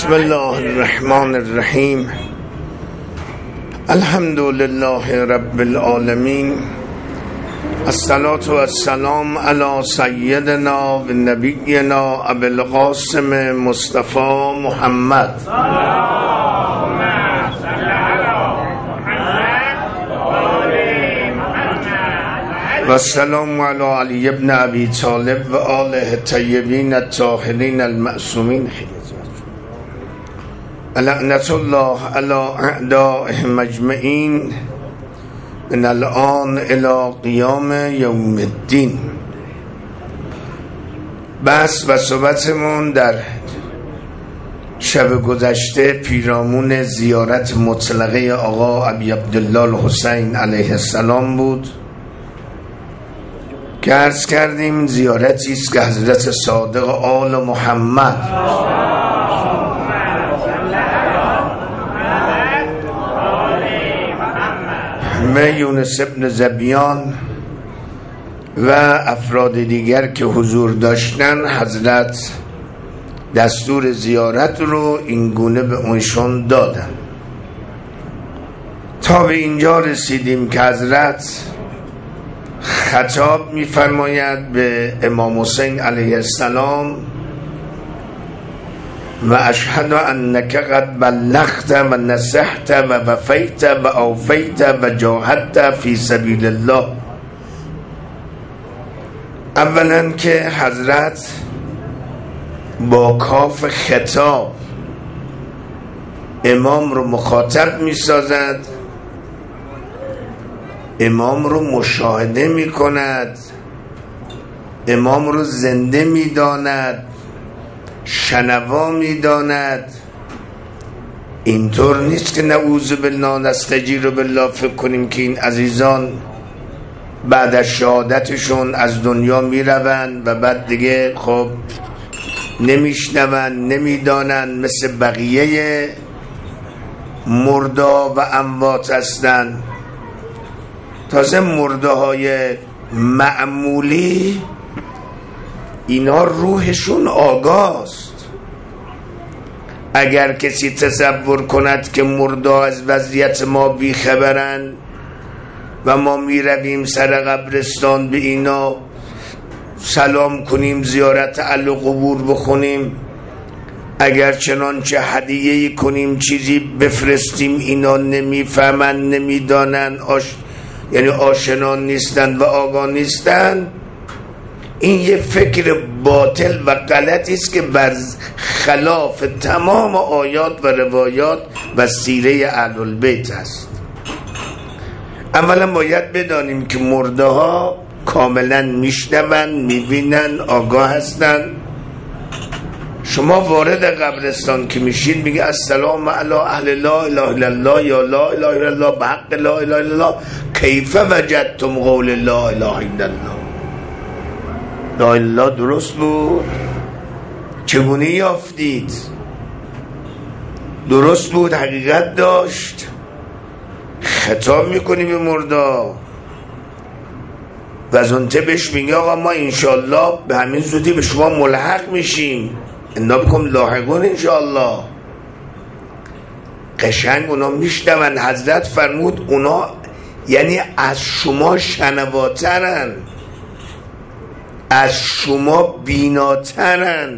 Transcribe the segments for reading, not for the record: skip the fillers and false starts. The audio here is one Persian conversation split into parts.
بسم الله الرحمن الرحیم. الحمد لله رب العالمین، الصلاة والسلام علی سیدنا و نبینا ابی القاسم مصطفی محمد و السلام علی علی ابن ابی طالب و آله الطیبین الطاهرین المعصومین. لعنت الله علی اعدائهم اجمعین من الان الی قیام یوم الدین. بحث و صحبتمون در شب گذشته پیرامون زیارت مطلقه آقا ابی عبدالله الحسین علیه السلام بود که عرض کردیم زیارتی است که حضرت صادق آل محمد یونس ابن زبیان و افراد دیگر که حضور داشتن، حضرت دستور زیارت رو این گونه به اونشون دادن. تا به اینجا رسیدیم که حضرت خطاب می‌فرماید به امام حسین علیه السلام و اشهد انک قد بلغت و نصحت و وفیت و اوفیت و جاهدت فی سبیل الله. اولا که حضرت با کاف خطاب امام رو مخاطب می‌سازد، امام رو مشاهده می‌کند، امام رو زنده می‌داند، شنوا می‌داند. اینطور نیست که نعوذ بالله نستجیر بالله فکر کنیم که این عزیزان بعد از شهادتشون از دنیا میروند و بعد دیگه خب نمیشنوند نمیدانند، مثل بقیه مردا و اموات هستند. تازه مرده های معمولی اینا روحشون آگاست. اگر کسی تصور کند که مرده از وضعیت ما بیخبرن و ما می رویم سر قبرستان به اینا سلام کنیم، زیارت اهل قبور بخونیم، اگر چنانچه هدیه‌ای کنیم چیزی بفرستیم، اینا نمیفهمن نمیدانن، یعنی آشنا نیستن و آگاه نیستن، این یه فکر باطل و غلطی است که بر خلاف تمام آیات و روایات و سیره اهل البیت است. اولا باید بدانیم که مرده ها کاملا میشنون، میبینن، آگاه هستن. شما وارد قبرستان که میشید میگه السلام علی اهل لا اله الا الله یا لا اله الا الله بحق لا اله الا الله کیف وجدتم قول لا اله الا الله. لا اله درست بود؟ چگونه یافتید؟ درست بود؟ حقیقت داشت؟ خطاب میکنی به مردا و از اونته بهش میگه آقا ما انشالله به همین زودی به شما ملحق میشیم، انا بکن لاحقون انشالله. قشنگ اونا میشنون. حضرت فرمود اونا یعنی از شما شنواترن، از شما بیناترن.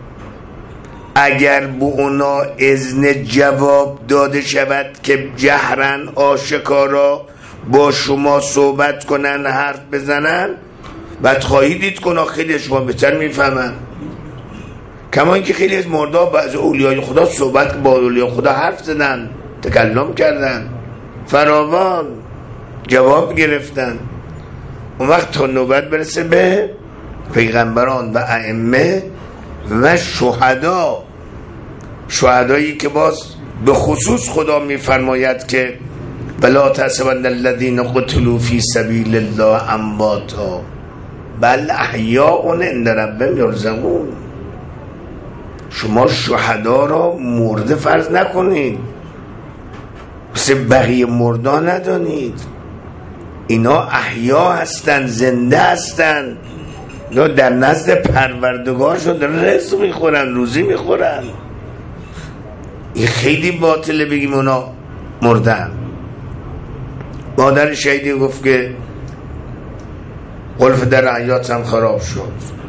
اگر به اونا اذن جواب داده شود که جهرن آشکارا با شما صحبت کنن، حرف بزنن، بعد خواهید دید که خیلی شما بهتر میفهمن. کما اینکه خیلی از مردا بعض اولیای خدا صحبت با اولیای خدا حرف زدن، تکلم کردن، فراوان جواب گرفتن. اون وقت تا نوبت برسه به پیغمبران و ائمه و شهدایی که باز به خصوص خدا میفرماید که بلا تحسبن الذین قتلوا فی سبیل الله امواتا بل احیاء عند ربهم یرزقون. شما شهدا را مرده فرض نکنید، مثل بقیه مردا ندانید. اینا احیا هستن، زنده هستن، در نزد پروردگارشون رزق میخورن، روزی میخورن. این خیلی باطله بگیم اونا مردن. مادر شهیدی گفت که قلف در حیاتم خراب شد،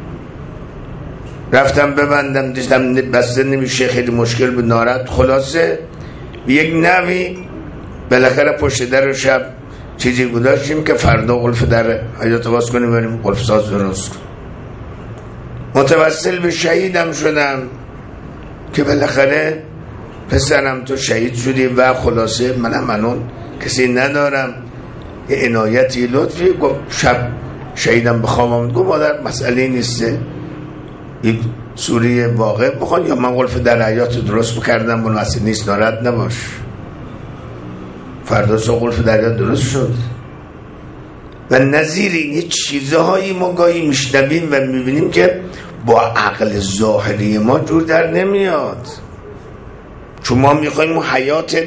رفتم ببندم دیدم بسته نمیشه، خیلی مشکل بود، ناراحت. خلاصه یک نوی بالاخره پشت در شب چیزی گذاشتیم که فردا قلف در حیات باز کنیم بریم قلف ساز درست کنیم. متوسل به شهیدم شدم که بالاخره پسرم تو شهید شدی و خلاصه منم الان کسی ندارم، یه عنایتی لطفی. گفت شب شهیدم بخوام آمد، گفت مادر مسئله نیسته، یک سوره واقع بخوان یا من قلف در حیات درست بکردم اون مسئله نیست، ناراحت نباش. فردا صبح قلف در حیات درست شد. و نظیر این چیزهایی ما گاهی میشنویم و میبینیم که با عقل ظاهری ما جور در نمیاد، چون ما میخواییم حیات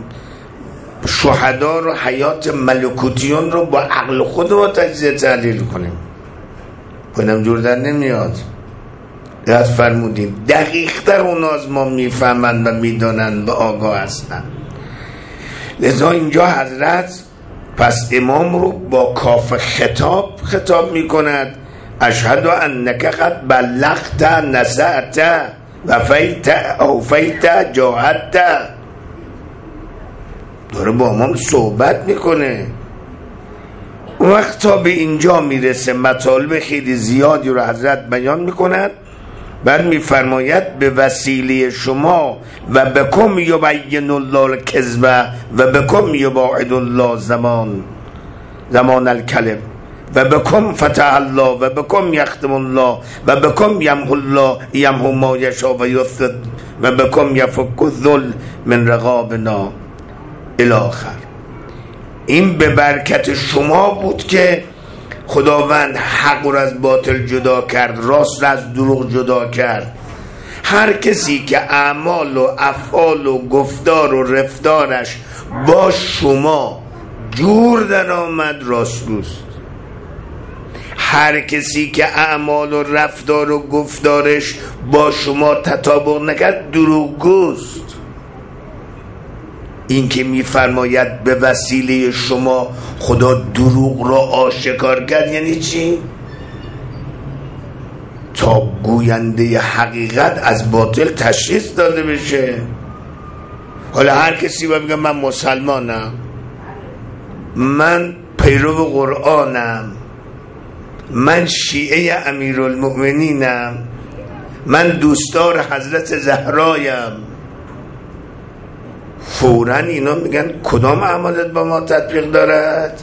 شهدا رو، حیات ملکوتیون رو با عقل خود رو تجزیه تحلیل کنیم، کنم جور در نمیاد. یاد فرمودیم دقیق در اون از ما میفهمند و میدانند و آگاه هستند. لذا اینجا حضرت پس امام رو با کاف خطاب میکند اشهد انک قد بلغت نصحت وفیت اوفیت جاهدت. داره با امام صحبت میکنه. وقت تا به اینجا میرسه مطالب خیلی زیادی رو حضرت بیان میکند، بعد میفرماید به وسیله شما و بکم یبین الله الکذب و بکم یباعد الله زمان الکلم و بکم فتح الله و بکم یختم الله و بکم یمحو الله یمحو ما یشاء و یثبت و بکم یفک الذل من رقابنا الی آخر. این به برکت شما بود که خداوند حق رو از باطل جدا کرد، راست رو از دروغ جدا کرد. هر کسی که اعمال و افعال و گفتار و رفتارش با شما جور در آمد راستگوست. هر کسی که اعمال و رفتار و گفتارش با شما تطابق نکرد دروغگوست. این که میفرماید به وسیله شما خدا دروغ را آشکار کرد یعنی چی؟ تا گوینده حقیقت از باطل تشخیص داده بشه. حالا هر کسی باید بگه من مسلمانم، من پیرو قرآنم، من شیعه امیرالمؤمنینم، من دوستدار حضرت زهرایم، فوراً اینا میگن کدام اعمالت با ما تطبیق دارد؟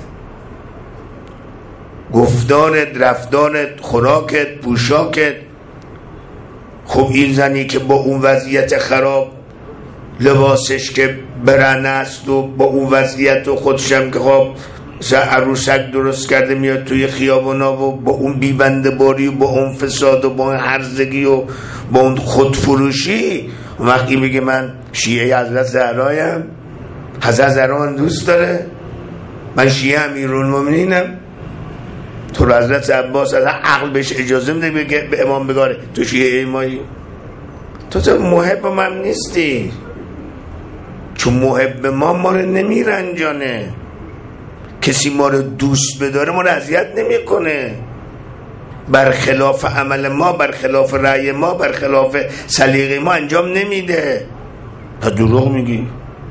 گفتارت، رفتارت، خوراکت، پوشاکت. خب این زنی که با اون وضعیت خراب، لباسش که برهنه است و با اون وضعیت و خودشم که خب عروسک درست کرده میاد توی خیابونا و با اون بیبنده باری و با اون فساد و با اون هرزگی و با اون خودفروشی، وقتی میگه من شیعه حضرت زهرایم، حضرت زهرا من دوست داره، من شیعه امیرالمومنینم، تو حضرت عباس از عقل بهش اجازه میده بگه به امام بگاره تو شیعه مایی؟ تو محب من نیستی، چون محب ما رو نمیرنجانه. کسی ما رو دوست بداره ما رو اذیت نمیکنه، برخلاف عمل ما، برخلاف رأی ما، برخلاف سلیقه ما انجام نمیده. تا دروغ میگی.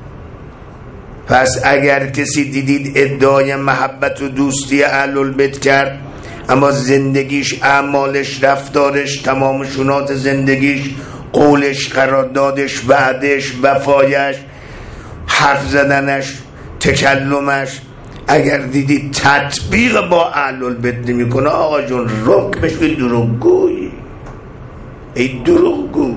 پس اگر کسی دیدید ادعای محبت و دوستی اهل البیت کرد اما زندگیش، اعمالش، رفتارش، تمام شونات زندگیش، قولش، قراردادش، وعدش، وفایش، حرف زدنش، تکلمش، اگر دیدید تطبیق با اهل البیت نمی کنه، آقا جون رک بشوی دروغگویی، ای دروغگو.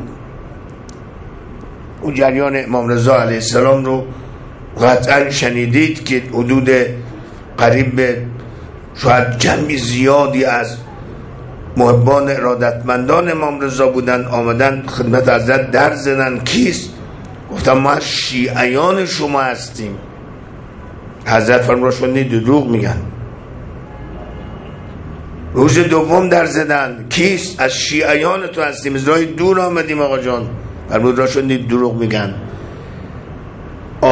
اون جریان امام رضا علیه السلام رو قطعا شنیدید که حدود قریب به شاید جمعی زیادی از محبان ارادتمندان امام رضا بودن، آمدن خدمت حضرت در زدن. کیست؟ گفتم ما شیعیان شما هستیم. حضرت فرمودند دروغ میگن. روز دوم در زدن، کیست؟ از شیعیان تو هستیم، از راه دور آمدیم آقا جان. فرمود راشون دروغ میگن.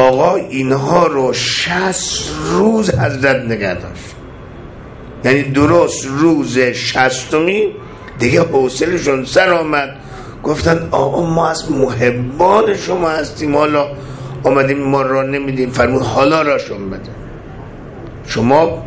آقا اینها رو 60 روز حضرت نگه داشت. یعنی درست روز 60می دیگه حوصلشون سر آمد، گفتن آقا ما از محبان شما هستیم، حالا آمدیم ما را نمیدیم. فرمود حالا راشون بده. شما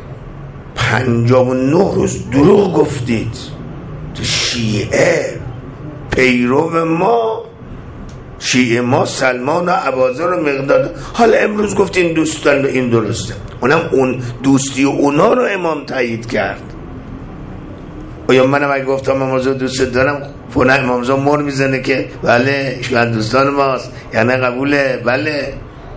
59 روز دروغ گفتید، تو شیعه پیرو ما، شیعه ما سلمان و عبازر و مقداد، حالا امروز گفتین دوستان این درسته. اونم اون دوستی و اونا رو امام تایید کرد. یا منم اگه گفتم امامزا دوست دارم، فونه امامزا مر میزنه که بله شما دوستان ماست، یعنی قبوله. بله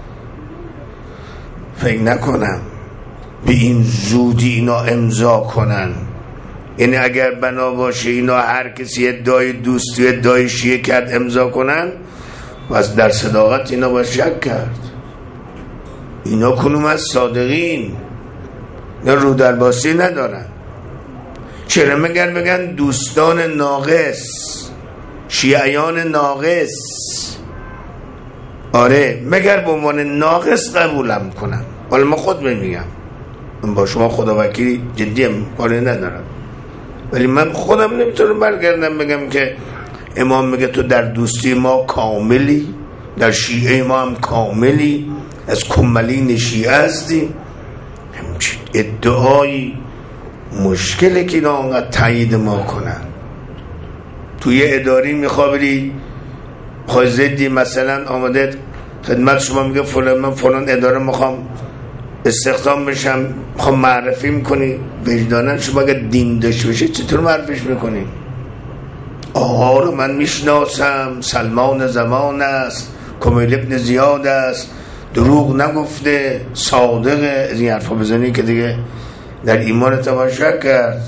فکر نکنم به این زودی اینا امضا کنن. یعنی اگر بنا باشه اینا هر کسی ادعای دوستی ادعای شیعه کرد امضا کنن، بس در صداقت اینا باید شک کرد. اینا کنوم از صادقین، اینا رو درباسی ندارن. چرا مگر بگن دوستان ناقص، شیعیان ناقص؟ آره مگر به عنوان ناقص قبولم کنم. حالا من خود میگم، من با شما خدا وکیلی جدیم کاری ندارم، ولی من خودم نمیتونم برگردم بگم که امام میگه تو در دوستی ما کاملی، در شیعه ما هم کاملی، از کمالین شیعه هستیم. همچین ادعایی مشکله که اینا اونقدر تایید ما کنن. توی اداری میخوابری زدی مثلا آمده خدمت شما میگه فلان من فلان اداره میخوام استخدام بشم، میخوام معرفی میکنی، وجدانن شما اگه دین داشته باشه چطور معرفیش میکنی؟ آقا رو من میشناسم، سلمان زمان است، کمیل ابن زیاد است، دروغ نگفته، صادقه. از این حرفا بزنی که دیگه در ایمان تماشا کرد.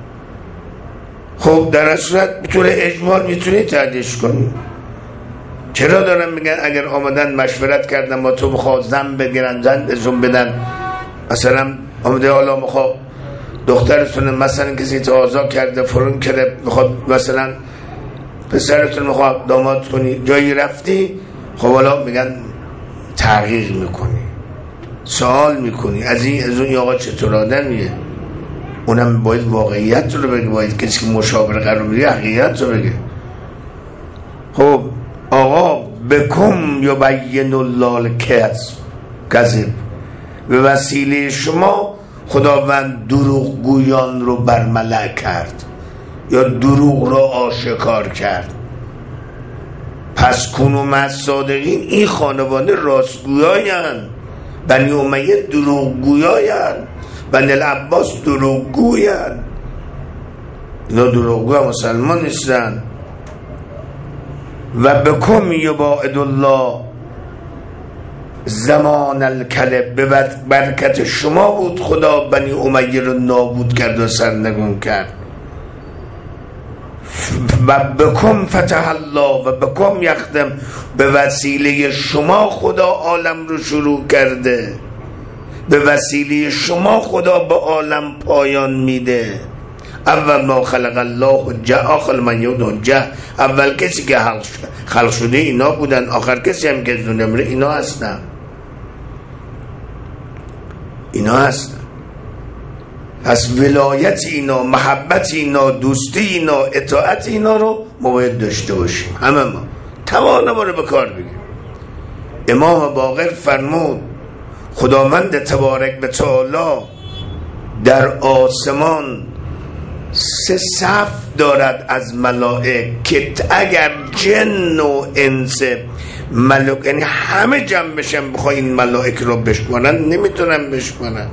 خب در صورت بطور اجمال میتونی تعدیش کنی. چرا دارم میگن اگر آمدن مشورت کردن با تو بخواه زن بگیرن، زن ازون بدن، مثلا آمده حالا بخواه دخترتون مثلا کسی تقاضا کرده فرون کرده بخواد مثلا پسرتون بخواه داماد کنی، جایی رفتی، خب حالا میگن تغییر میکنی، سوال میکنی از اون آقا چطور آدمیه. اونم باید واقعیت رو بگه، باید کسی که مشاور قرار میده حقیقت رو بگه. خب آقا بکم یبین الله الکذب، به وسیله شما خداوند دروغ گویان رو برملا کرد یا دروغ رو آشکار کرد. پس کنوم از صادقین، این خانواده راستگویاین، بنی امیه دروغگویاین، بنی العباس دروغگویان. اینا دروغگو مسلمان نیستن. و بکم یباعد الله زمان الکلب، به برکت شما بود خدا بنی امیه رو نابود کرد و سرنگون کرد. و بکم فتح الله و بکم یخدم، به وسیله شما خدا عالم رو شروع کرده، به وسیله شما خدا به عالم پایان میده. اول ما خلق الله حجه آخر من یود حجه، اول کسی که خلق شده اینا بودن، آخر کسی هم که دونه اینا هستن. اینا هستن. پس ولایت اینا، محبت اینا، دوستی اینا، اطاعت اینا رو ما باید داشته باشیم. همه ما توان ما رو به کار بگیم. امام باقر فرمود خداوند تبارک و تعالی در آسمان 3 صف دارد از ملائک که اگر جن و انس ملائک، یعنی همه جمع بشن بخواه این ملائک رو بشمارن نمیتونن بشمارن.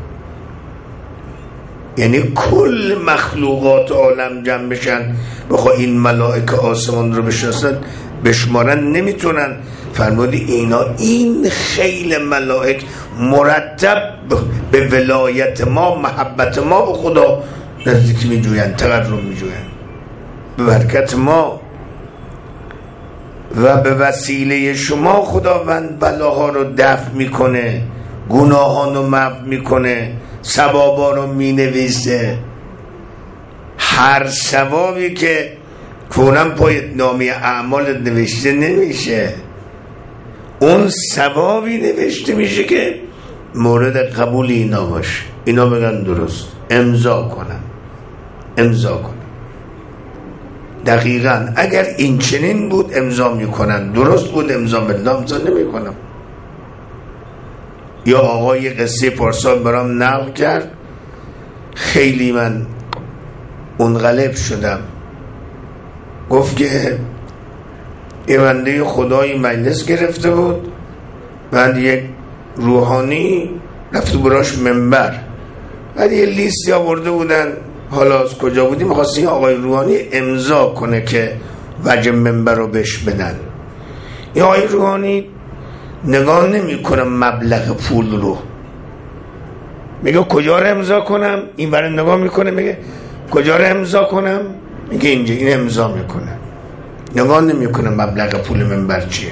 یعنی کل مخلوقات عالم جمع بشن بخواه این ملائک آسمان رو بشمارن نمیتونن. فرمودی اینا، این خیل ملائک مرتب به ولایت ما، محبت ما به خدا نزدیک می جوین، تقرب می جوین به برکت ما. و به وسیله شما خداوند بلاها رو دفع میکنه، گناهان رو معف میکنه، ثوابا رو مینویسه. هر ثوابی که فوراً پای نامه اعمال نوشته نمیشه، اون ثوابی نوشته میشه که مورد قبول اینا باشه. اینا بگن درست، امضا کنم. دقیقاً اگر این چنین بود امضا میکنن، درست بود امضا بدن، امضا نمیکنم. یا آقای قصه پارسال برام نقل کرد، خیلی من منقلب شدم. گفت که یه بنده خدای مجلس گرفته بود، بعد یک روحانی رفت براش منبر، بعد یه لیستی آورده بودن، حالا از کجا بودی، می‌خواست آقای روحانی امضا کنه که وجه منبر رو بهش بدن. این آقای روحانی نگاه نمی کنه مبلغ پول رو، میگه کجا رو امضا کنم، این برای نگاه میکنه میگه کجا رو امضا کنم، میگه اینجا، این امضا میکنه، نگاه نمی کنه مبلغ پول منبر چیه.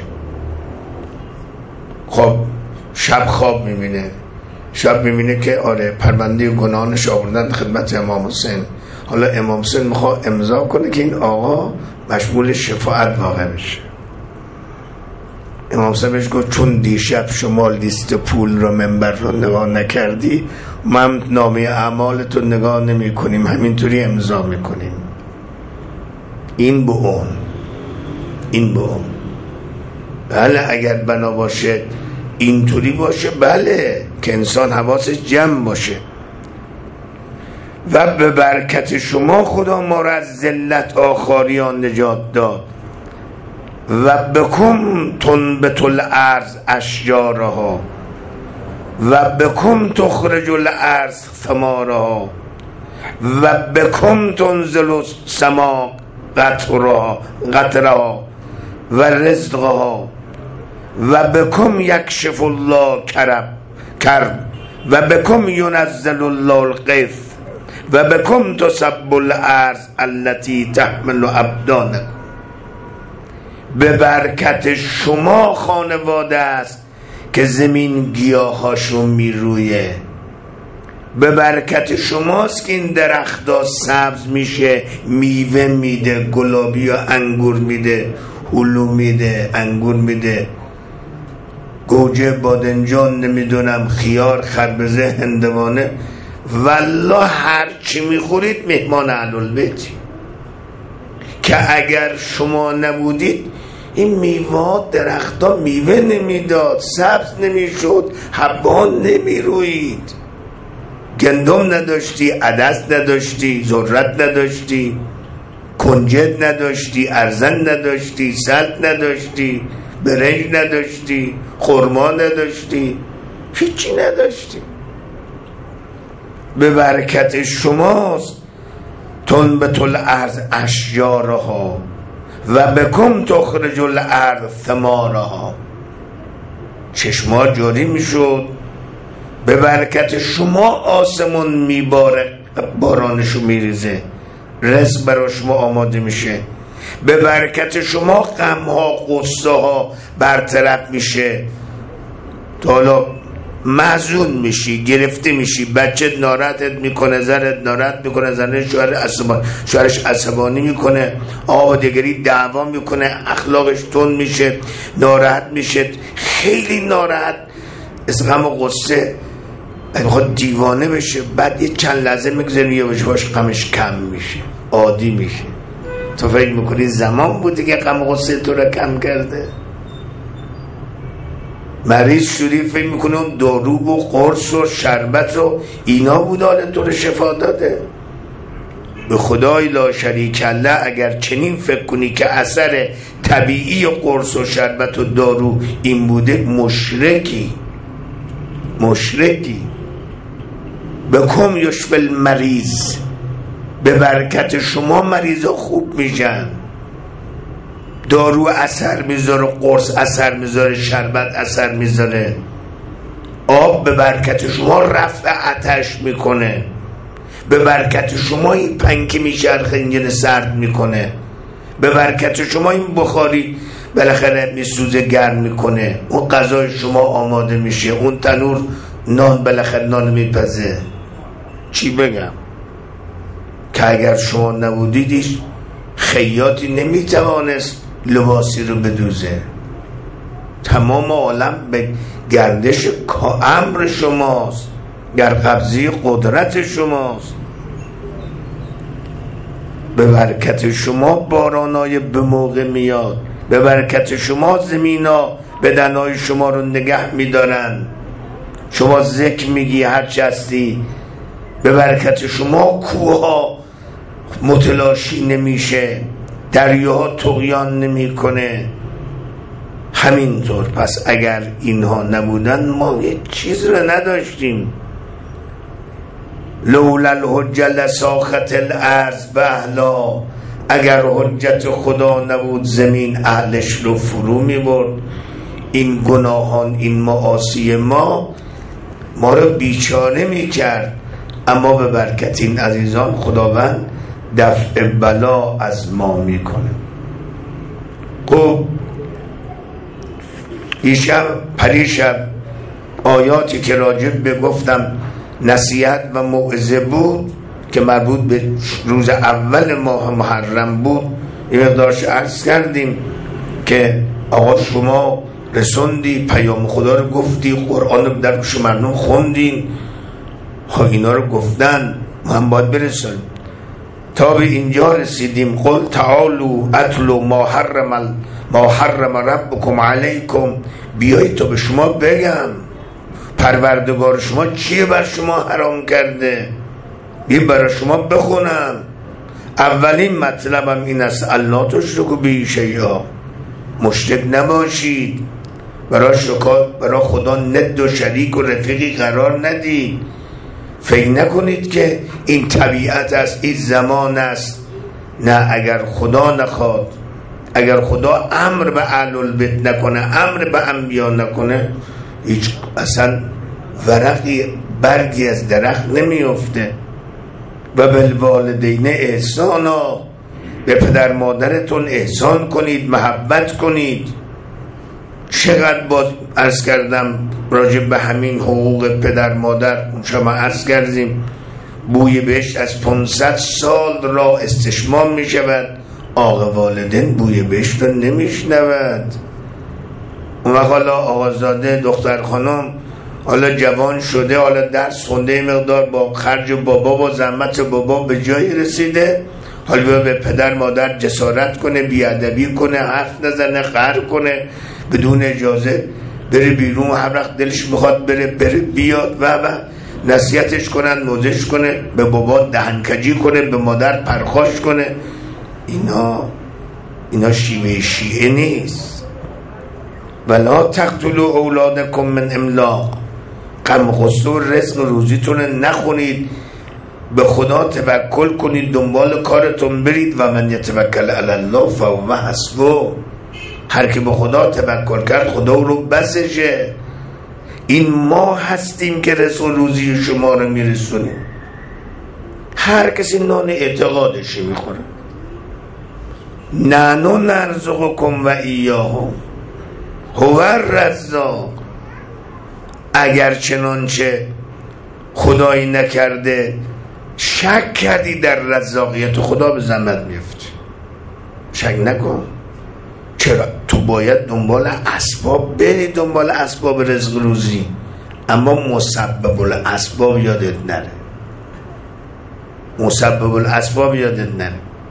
خب شب خواب میبینه که آره پرونده گناهانش آوردن خدمت امام حسین، حالا امام حسین میخواد امضا کنه که این آقا مشمول شفاعت واقع بشه. امام حسین بهش گفت چون دیشب شما لیست پول رو منبر رو نگاه نکردی، من نامه اعمالتو نگاه نمی کنیم، همینطوری امضا میکنیم. این به اون بله اگر بنا باشه اینطوری باشه، بله که انسان حواسش جمع باشه. و به برکت شما خدا ما را از ذلت آخاریان نجات داد. و بکم تنبت الارض اشجارها و بکم تخرج الارض ثمارها و بکم تنزل السماء قطرها و رزقها و بکم یکشف الله کرب و بکم ینزل الله الغیث و بکم تسب الارض التي تحمل ابدانکم. به برکت شما خانواده است که زمین گیاهاشو میرویه، به برکت شماست که این درخت‌ها سبز میشه، میوه میده، گلابی و انگور میده، هلو میده، انگور میده، گوجه، بادنجان، نمیدونم خیار، خربزه، هندوانه. والله هر چی میخورید مهمان اهل‌البیتی، که اگر شما نبودید این میوات درختا میوه نمیداد، سبز نمیشد، حبا نمیروید، گندم نداشتی، عدس نداشتی، ذرت نداشتی، کنجد نداشتی، ارزن نداشتی، سلط نداشتی، برنج نداشتی، خرما نداشتی، هیچی نداشتی. به برکت شماست تنبت الارض اشجارها و بکم تخرج الارض ثمارها. چشما جاری میشد، به برکت شما آسمون میباره، بارانشو میریزه، رزق برای شما آماده میشه، به برکت شما غمها غصه ها برطرف میشه. تا حالا محزون میشی، گرفته میشی، بچه ناراحتت میکنه، زرت ناراحت میکنه، زنه شوهرش عصبانی میکنه، آبادگری دعوا میکنه، اخلاقش تند میشه، ناراحت میشه، خیلی ناراحت، از غم و غصه میخواد دیوانه بشه. بعد یه چند لحظه میگذاری یواش غمش کم میشه، عادی میشه. تو فکر میکنی زمان بوده که غم و غصه تو را کم کرده؟ مریض شدی فکر میکنه اون دارو و قرص و شربت و اینا بود حال تو رو شفا داده؟ به خدای لا شریک الله اگر چنین فکر کنی که اثر طبیعی و قرص و شربت و دارو این بوده، مشرکی. بکم یشفی المریض، به برکت شما مریضا خوب میشن. دارو اثر میذاره، قرص اثر میذاره، شربت اثر میذاره، آب به برکت شما رفع آتش میکنه، به برکت شما این پنکه میچرخه انجن سرد میکنه، به برکت شما این بخاری بالاخره میسوزه گرم میکنه، اون غذای شما آماده میشه، اون تنور نان بالاخره نان میپزه. چی بگم که اگر شما نبودیدش خیاطی نمیتوانست لباسی رو بدوزه. تمام عالم به گردش امر شماست، در قبضه قدرت شماست. به برکت شما بارانای به موقع میاد، به برکت شما زمینا بدنهای شما رو نگه میدارن. شما ذکر میگی هرچی هستی، به برکت شما کوها متلاشی نمیشه، دریاها طغیان نمیکنه. همینطور پس اگر اینها نبودن ما هیچ چیز رو نداشتیم. لولا الحجة لساخت الارض باهلا، اگر حجت خدا نبود زمین اهلش رو فرو میبرد. این گناهان، این معاصی ما رو بیچاره میکرد، اما به برکت این عزیزان خداوند دفع بلا از ما میکنه. خب دیشب پریشب آیاتی که راجع به گفتم نصیحت و موعظه بود که مربوط به روز اول ماه محرم بود، این مقدارش عرض کردیم که آقا شما رسوندی پیام خدا رو گفتی، قرآن رو در گوش مردم خوندین، اینا رو گفتن، ما هم باید برسونیم. تا به اینجا رسیدیم قل تعالوا اتلوا ما حرم ربکم علیکم، بیایید تا به شما بگم پروردگار شما چیه بر شما حرام کرده، بیا برای شما بخونم. اولین مطلبم این است الله تشرکوا به شیئا، مشرک نباشید، برای خدا ند و شریک و رفیقی قرار ندید. فکر نکنید که این طبیعت است، این زمان است. نه، اگر خدا نخواد، اگر خدا امر به اهل البیت نکنه، امر به انبیا نکنه، هیچ اصلا ورقی برگی از درخت نمیفته. و بالوالدین احسانا، به پدر مادرتون احسان کنید، محبت کنید. چقدر باز عرض کردم راجع به همین حقوق پدر مادر، شما عرض کردیم بوی بهشت از 500 سال را استشمام می شود، آقا والدین بوی بهشت رو نمی شنود. اون وقت حالا آقازاده دختر خانم حالا جوان شده، حالا درس خونده، مقدار با خرج بابا و زحمت بابا به جایی رسیده، حالا به پدر مادر جسارت کنه، بیادبی کنه، حرف نزنه، قهر کنه، بدون اجازه بره بیرون، هر وقت دلش میخواد بره بیاد و نصیحتش کنن، موزش کنه، به بابا دهنکجی کنه، به مادر پرخاش کنه. اینا شیوه شیعه نیست. ولا تقتلوا اولادکم من املاق، غم غصه و رزق روزیتون نخونید، به خدا توکل کنید، دنبال کارتون برید. و من یتوکل علی الله فهو حسبه، هر که به خدا توکل کرد خدا رو بسشه. این ما هستیم که رزق روزی شما رو میرسونیم. هر کسی نان اعتقادش میخوره. نحن نرزقکم و ایاهم هو الرزاق، اگر چنانچه خدایی نکرده شک کردی در رزاقیت خدا، به زحمت میفتی. شک نکن. چرا؟ تو باید دنبال اسباب بری، دنبال اسباب رزق روزی، اما مسبب الاسباب یادت نره. مسبب الاسباب یادت نره.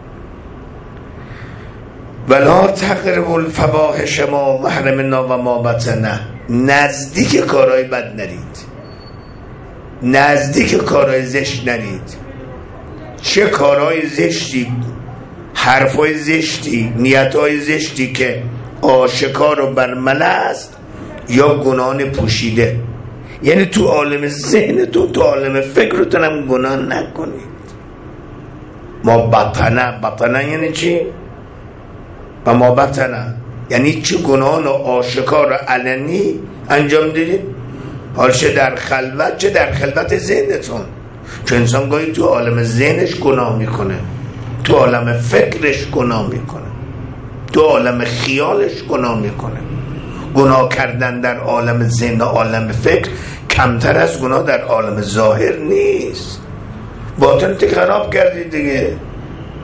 ولا تقربوا الفواحش ما ظهر و ما بطن، نزدیک کارهای بد نرید، نزدیک کارهای زشت نرید. چه کارهای زشتی، حرفای زشتی، نیتهای زشتی که آشکار و برملا است، یا گناهان پوشیده. یعنی تو عالم ذهنتون، تو عالم فکرتون هم گناه نکنید. ما بطنه یعنی چی؟ و ما بطنه یعنی چه گناهان آشکار و علنی انجام دیدید، حال چه در خلوت چه در خلوت ذهنتون. چون انسان گاهی تو عالم ذهنش گناه میکنه، تو عالم فکرش گناه میکنه، تو عالم خیالش گناه میکنه. گناه کردن در عالم ذهن و عالم فکر کمتر از گناه در عالم ظاهر نیست. باطنت خراب کردی دیگه،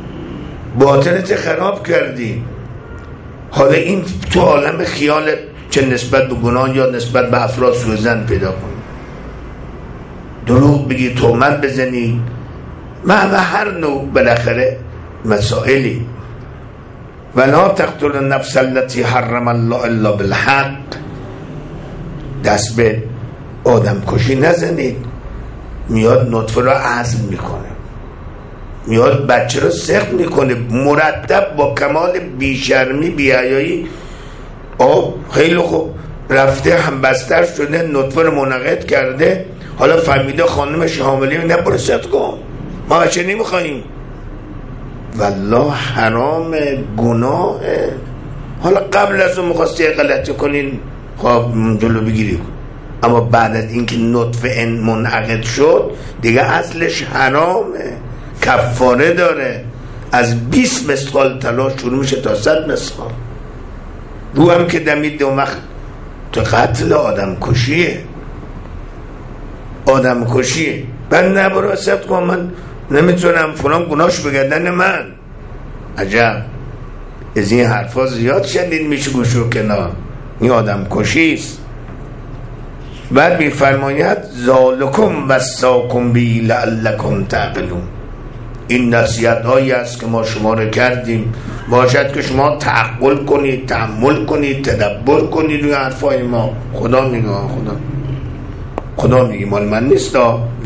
باطنت خراب کردی. حالا این تو عالم خیال چه نسبت به گناه یا نسبت به افراد سوء ظن پیدا کنی، دروغ بگی، تهمت بزنی و هر نوع بالاخره مسائلی. ولا تقتلوا النفس التي حرم الله الا بالحق، دست به آدم کشی نزنید. میاد نطفه رو عزل میکنه، میاد بچه رو سخت میکنه، مرتب با کمال بیشرمی بی‌حیایی. خیلی خوب رفته هم بستر شده، نطفه رو منعقد کرده، حالا فهمیده خانمش حامله، نه برو سخت کن، ما بچه نمیخواییم. والله حرام، گناهه. حالا قبل از اون میخواستی غلطی کنین، خب جلو بگیری، اما بعد از اینکه نطفه منعقد شد دیگه اصلش حرامه، کفاره داره. از 20 مثقال طلا شروع میشه تا 100 مثقال. رو هم که دمید اون وقت تو قتل آدم کشیه، آدم کشیه. من نبرو صدق کن، من نمیتونم فلان گناهش بگردن من. عجب، از این حرفا زیاد شدید میشه گوشو کنار، این آدم کشیست. بعد میفرماید ذالکم وصاکم بی لعلکم تعقلون، این نصیحت هایی است که ما شما رو کردیم باشد که شما تعقل کنید، تأمل کنید، تدبر کنید روی حرفای ما. خدا میگه، خدا میگه، مال من نیست.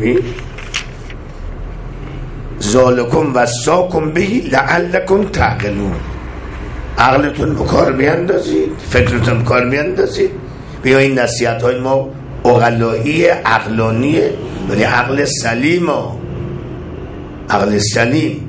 ذالکم وصاکم به لعلکم تعقلون، عقلتون بکار بیندازید، فکرتون بکار بیندازید. بیا این نصیحت های ما عقلایی، عقلانیه، ولی عقل سلیم، عقل سلیم.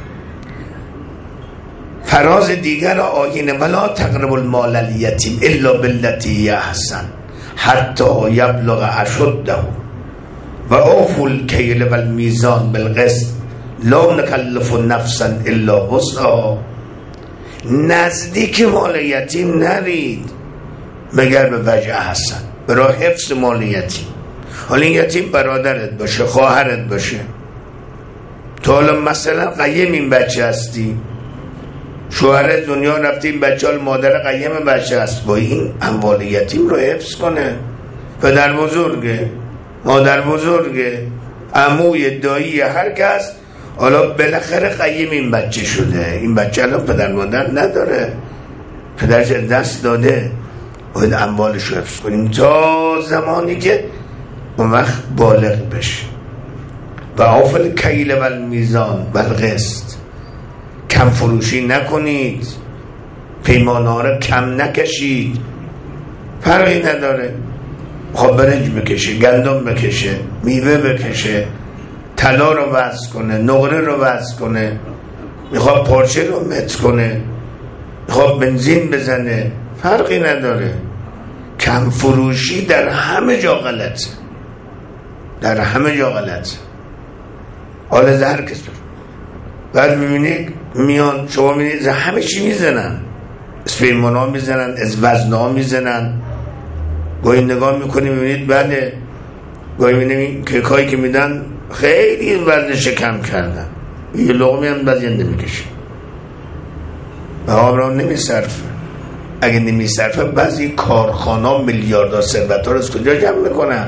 فراز دیگر آیین ولا تقربوا المال الیتیم الا بالتی هی احسن حتی یبلغ اشده و اوفوا الکیل والمیزان بالقسط لا نکلف نفسا الا وسعها. نزدیک مال یتیم نرید مگر به وجه احسن، برای حفظ مال یتیم. حالا این یتیم برادرت باشه، خواهرت باشه، تو حالا مثلا قیم این بچه هستی، شوهرت دنیا رفته، این بچه حال مادر قیم بچه هست، با این اموال یتیم رو حفظ کنه. پدر بزرگه، مادر بزرگه، عموی، دایی، هر کس، حالا بالاخره قیم این بچه شده، این بچه الان پدر مادر نداره، پدرش دست داده، باید اموالش رو حفظ کنیم تا زمانی که اون وقت بالغ بشه. و اوفوا الکیل والمیزان بالقسط، کم فروشی نکنید، پیمانه رو کم نکشید. فرقی نداره، خب برنج بکشه، گندم بکشه، میوه بکشه، طلا رو وزن کنه، نقره رو وزن کنه، میخواد پارچه رو متر کنه، میخواد بنزین بزنه، فرقی نداره. کم فروشی در همه جا غلطه، در همه جا غلطه. حالا زهر کس بر بعد میبینید میان، شما میبینید همه چی میزنن، از پیمان ها میزنن، از وزن ها میزنن. گاهی نگاه میکنیم میبینید بله، گاهی میبینید کیک هایی که میدن خیلی وزنش کم کردن، یه لقمه هم بزنده میکشه، به آمرا نمیصرفه. اگه نمیصرفه بعضی کارخانا میلیاردها ثروت ها رو از کجا جمع میکنن؟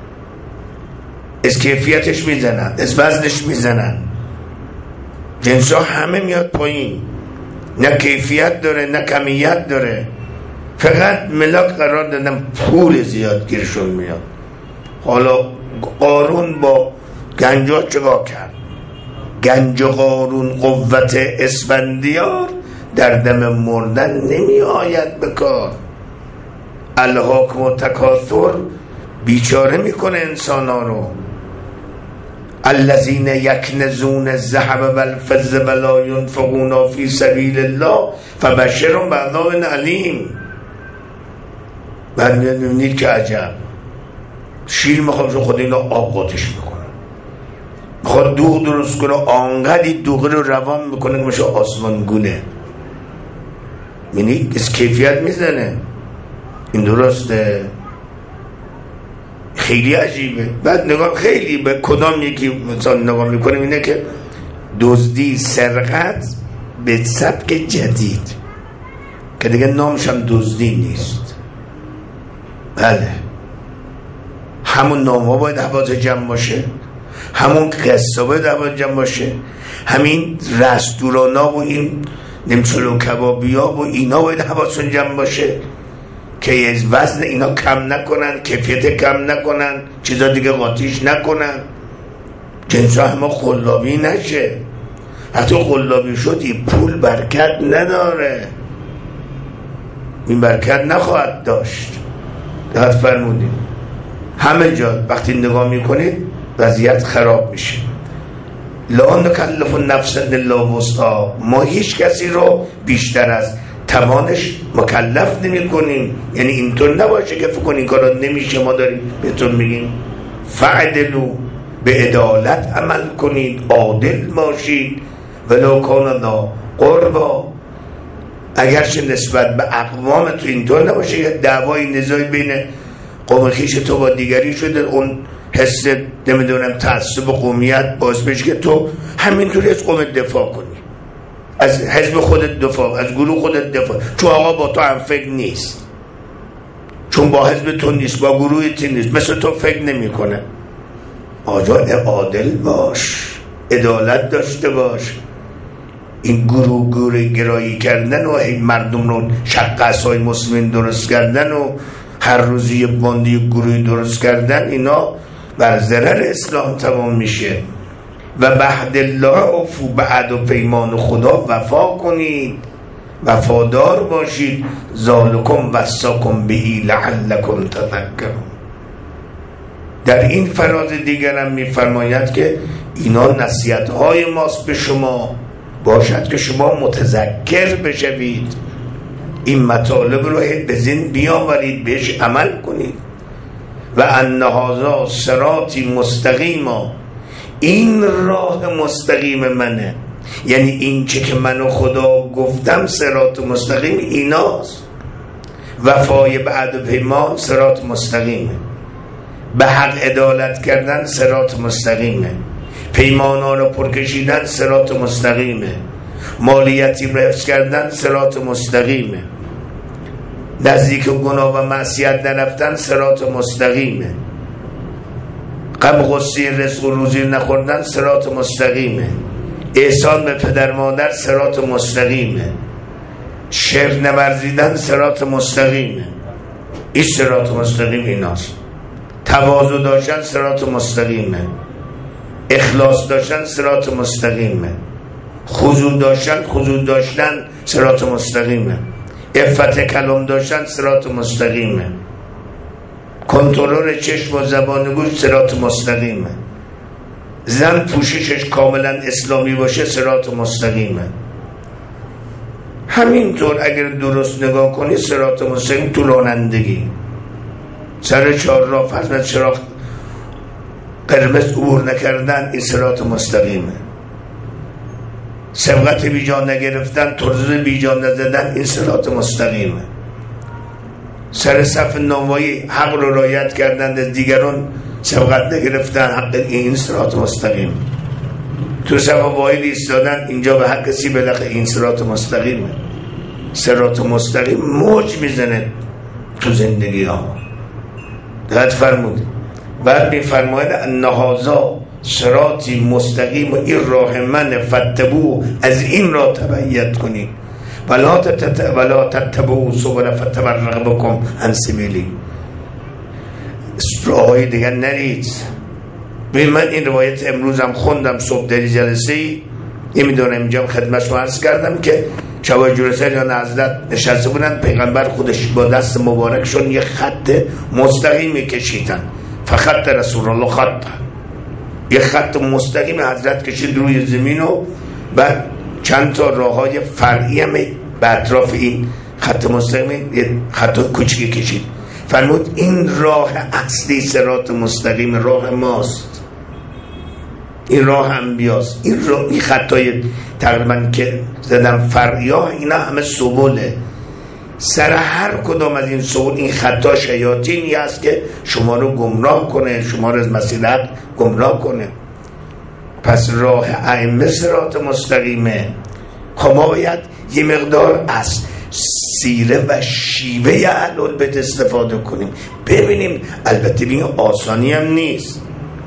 از کیفیتش میزنن، از وزنش میزنن، جنس ها همه میاد پایین، نه کیفیت داره نه کمیت داره، فقط ملاک قرار دادن پول زیاد گیرشون میاد. حالا قارون با گنجا چگاه کرد؟ گنج قارون قوت اسفندیار در دم مردن نمی آید بکار. الهاکم و تکاثر بیچاره میکنه انسان ها رو. الذین یکنزون الذهب والفضة ولا ينفقونها فی سبیل الله فبشرهم بعذاب علیم. بعد میبینید که عجب، شیر میخواد خود اینا آقاتش میکنه، میخواد دوغ درست کنه، آنقدر دوغ رو روان میکنه که میشه آسمان گونه. یعنی از کیفیت میزنه. این درسته؟ خیلی عجیبه. بعد نگاه خیلی به کدام یکی مثلا نگاه میکنیم اینه که دزدی، سرقت به سبک جدید که دیگه نامش هم دزدی نیست، بله، همون نام‌ها باید حواس جمع باشه، همون قصه باید حواس جمع باشه، همین رستورانا و این نمچلو کبابی ها و اینا باید حواسون جمع باشه که از وزن اینا کم نکنن، کیفیت کم نکنن، چیزا دیگه قاطیش نکنن، جنسا همه قلابی نشه. حتی قلابی شدی پول برکت نداره، این برکت نخواهد داشت. دقت فرمودید همه جا وقتی نگاه میکنید وضعیت خراب میشه. لا نکلف نفسا الا وسعها، ما هیچ کسی رو بیشتر از توانش مکلف نمی کنیم. یعنی اینطور نباشه که فکر کنین کارا نمیشه، ما داریم بهتون میگیم فعدلو، به عدالت عمل کنید، عادل باشید، ولو کان ذا قربا، اگرچه نسبت به اقوام تو اینطور نباشه یه دعوای نزاعی بین قوم خویش تو با دیگری شده، اون حس نمیدونم تعصب قومیت باعث بشه که تو همینطوری از قوم دفاع کنی، از حزب خودت دفاع، از گروه خودت دفاع، چون آقا با تو هم فکر نیست، چون با حزب تو نیست، با گروهت نیست، مثل تو فکر نمیکنه. آجا عادل باش، عدالت داشته باش. این گروه گرایی کردن و مردم رو شق عصای مسلمین درست کردن و هر روزی یه باندی گروهی درست کردن، اینا بر ضرر اسلام تمام میشه. و بعد الله افو، بعد و پیمان خدا وفا کنید، وفادار باشید. ذالکم وصاکم بهی لعلکم تذکرون. در این فراز دیگر هم میفرماید که اینا نصیحت‌های ماست به شما، باشد که شما متذکر بشوید، این مطالب رو به ذهن بیاورید، بهش عمل کنید. و ان هذا صراطی مستقیما، این راه مستقیم منه، یعنی این چه که من و خدا گفتم صراط مستقیم ایناست. وفای بعد و پیمان صراط مستقیمه، به حق عدالت کردن صراط مستقیمه، پیمانان رو پرکشیدن صراط مستقیمه، مالیتی رو حفظ کردن صراط مستقیمه، نزدیک گناه و معصیت نرفتن صراط مستقیمه، غم غصه رزق و روزی نخوردن صراط مستقیمه، احسان به پدر مادر صراط مستقیمه، شرک نورزیدن صراط مستقیمه. این صراط مستقیم ایناست. تواضع داشتن صراط مستقیمه، اخلاص داشتن صراط مستقیمه، خضوع داشتن صراط مستقیمه، عفت کلام داشتن صراط مستقیمه، کنترل چشم و زبان گوش صراط مستقیمه، زن پوششش کاملا اسلامی باشه صراط مستقیمه. همینطور اگر درست نگاه کنی صراط مستقیم تو رانندگی، سر چهارراه فرض چراغ قرمز عبور نکردن، این صراط مستقیمه. سبقت بیجان نگرفتن، ترزه بیجان نزدن، این صراط مستقیمه. سر صف نانوایی حق رو رعایت کردن، از دیگران سبقت نگرفتن، حق این صراط مستقیم. تو صف واحد ایستادن، اینجا به حق کسی بلخه، این صراط مستقیمه. صراط مستقیم موج میزنه تو زندگی ها. دقت فرمود. بعد میفرماید ان هذا صراطی مستقیم، و این راه من فتبو، از این راه تبعیت کنید، ولا تتبعوا سبل فتفرق بکم عن سبیلی، راههای دیگر نرید. به من این روایت امروزم خوندم صبح در جلسه ای، نمیدونم اینجا خدمت شما عرض کردم که شوای جورسلیان حضرت نشسته بودن، پیغمبر خودش با دست مبارکشون یه خط مستقیمی کشیدن، فخط رسول الله خط، یه خط مستقیم حضرت کشید روی زمین، و بعد چند تا راههای فرعی هم به اطراف این خط مستقیم یه خط کوچیکی کشید. فرمود این راه اصلی صراط مستقیم راه ماست، این راه انبیاست. این خطای تقریبا که زدم فرعی ها، اینا همه سبوله. سر هر کدام از این سبول این خطا شیاطینی است که شما رو گمراه کنه، شما رو از مسیر حق گمراه کنه. پس راه ائمه صراط مستقیمه. خب ما باید یه مقدار از سیره و شیوه اهل‌البیت استفاده کنیم، ببینیم. البته این آسانی هم نیست.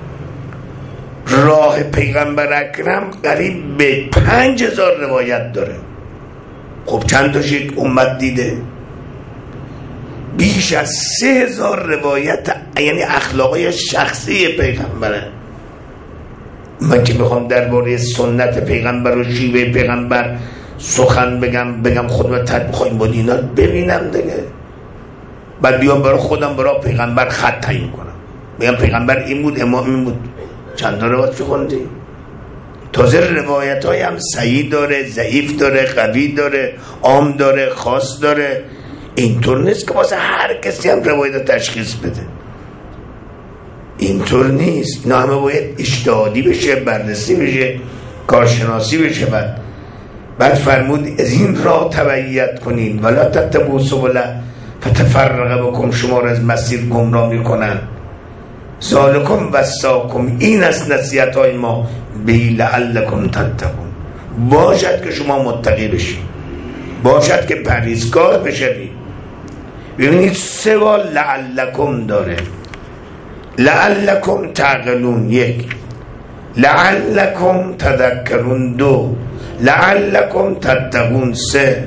راه پیغمبر اکرم قریب به 5000 روایت داره. خب چند تاش یک امت دیده؟ بیش از 3000 روایت، یعنی اخلاقای شخصی پیغمبره. من که بخوام درباره سنت پیغمبر و شیوه پیغمبر سخن بگم خودم تطبیق بود اینا ببینم دیگه. بعد بیام برای خودم برای پیغمبر خط تعیین کنم، بگم پیغمبر این بود، امام این بود. چند روایت چه خوندی؟ تازه روایت های هم صحیح داره، ضعیف داره، قوی داره، عام داره، خاص داره. اینطور نیست که واسه هر کسی هم روایت تشخیص بده. اینطور نیست. اینا همه باید اجتهادی بشه، بررسی بشه، کارشناسی بشه. بعد فرمود از این راه تبعیت کنین ولا تتبعوا السبل فتفرق بکم، شما را از مسیر گمراه میکنن. ذالکم وصاکم، این است نصیحت های ما، به لعلکم تتقون، باشد که شما متقی بشید، باشد که پرهیزگار بشید. ببینید سه لعلکم داره. لعلکم تعقلون 1، لعلکم تذکرون 2، لعلکم تتقون 3.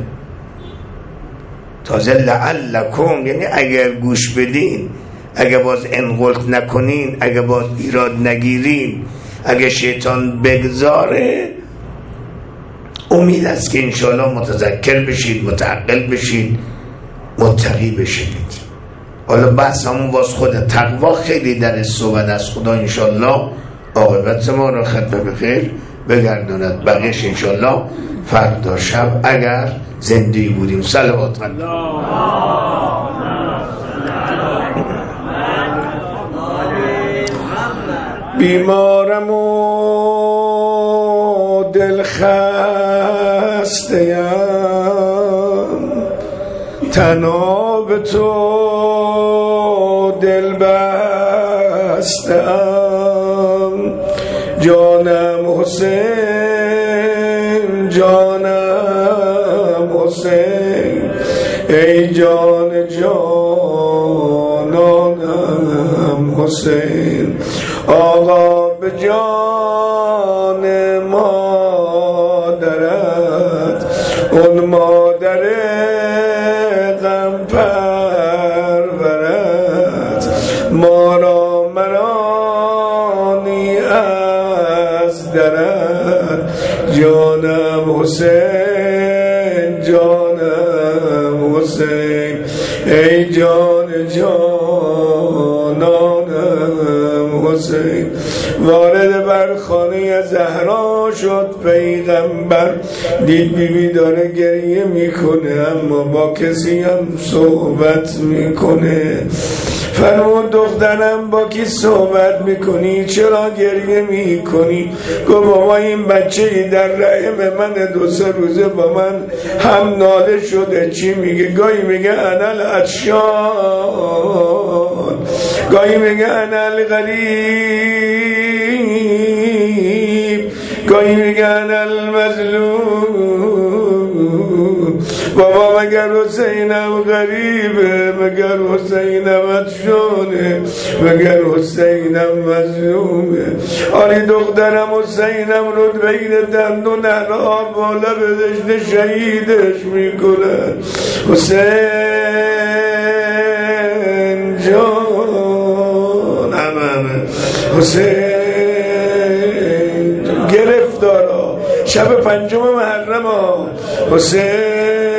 تازه لعلکم یعنی اگر گوش بدین، اگر باز انقلت نکنین، اگر باز ایراد نگیرین، اگر شیطان بگذاره، امید است که انشاءالله متذکر بشید، متعقل بشید، متقی بشید. حالا بحث همون باز خود تقوا خیلی در صحبت از خدا انشاءالله عاقبت ما را ختم بخیر بگرداند. بقیش انشاءالله فردا شب اگر زنده بودیم. صلوات بیمارم و دل خسته‌ام، تنها به تو دل بسته‌ام. جانم حسین، جانم حسین، ای جان جانانم حسین. آقا به جان مادرت، اون مادر غم پرورت، ما را مرانی از درت. جانم حسین، جانم حسین، ای جان جانانم حسین. وارد بر خانه زهرا شد پیغمبر، دید بیبی داره گریه میکنه اما با کسی هم صحبت میکنه. فرمود دخترم با کی صحبت میکنی؟ چرا گریه میکنی؟ گفت بابا این بچه در رحم من 2-3 روزه با من هم ناله شده. چی میگه؟ گاهی میگه انا العطشان، گاهی میگه انا الغریب، گاهی میگه انا المظلوم. بابا مگر حسینم غریبه؟ مگر حسینم عطشانه؟ مگر حسینم مظلومه؟ آری دخترم حسینم رو بین دندون نهرها بالا بدشت شهیدش میکنن. حسین جان همه حسین گرفتارا شب 5 محرم ها. حسین